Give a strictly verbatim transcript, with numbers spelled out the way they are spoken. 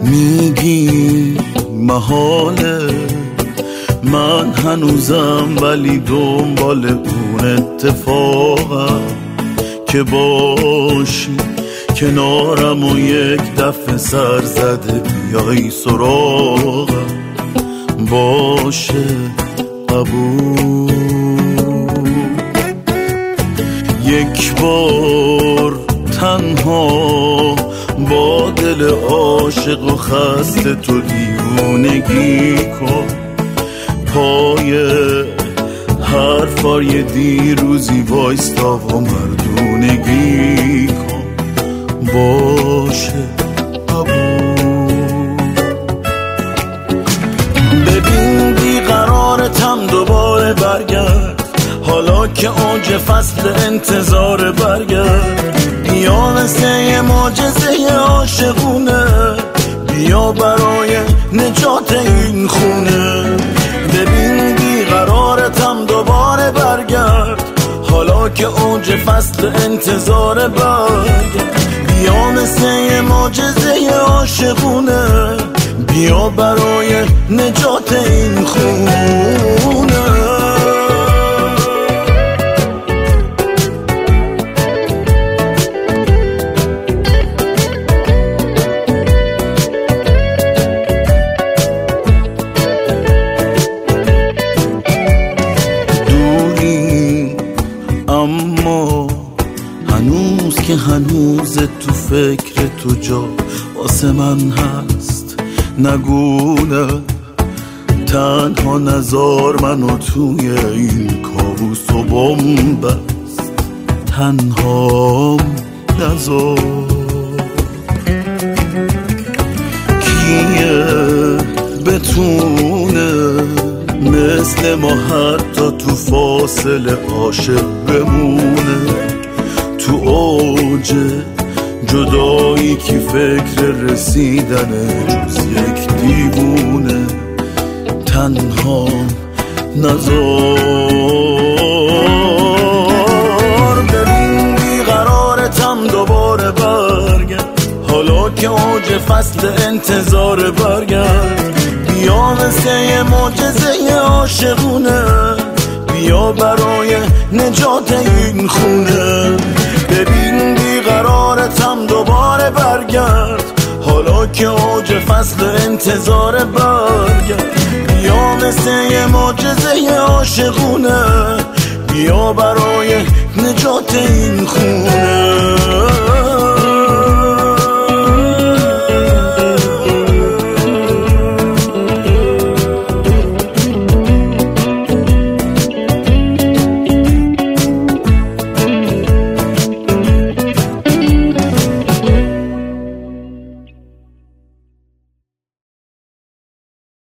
میگی محاله من هنوزم ولی دنبال اون اتفاقم که باشی کنارم و یک دفعه سر زده بیایی سراغم باشه قبول یک بار تنها با دل عاشق و خسته تو دیوونگی کن پای حرفای دیروزی وایستا و مردونگی کن باشه قبول ببین بیقرارتم دوباره برگرد حالا که اوج فصل انتظار برگرد بیا مثل یه معجزه عاشقونه بیا برای نجات این خونه ببین بیقرارتم دوباره برگرد حالا که اوج فصل انتظار برگرد بیا مثل یه معجزه عاشقونه بیا برای نجات این خونه اما هنوز که هنوز تو فکر تو جا واسه من هست نگونه تنها نزار منو توی این کابوس و بومبست تنها نزار کیه بتونه مثل ما حتی تو فاصله عاشق بمونه تو اوج جدایی کی فکر رسیدن جز یک دیوونه تنها نزار ببین بیقرارتم دوباره برگرد حالا که اوج فصل انتظار برگرد بیا مثل یه معجزه عاشقونه بیا برای نجات این خونه ببین بیقرارتم دوباره برگرد حالا که اوج فصل انتظار برگرد بیا مثل یه معجزه عاشقونه بیا برای نجات این خونه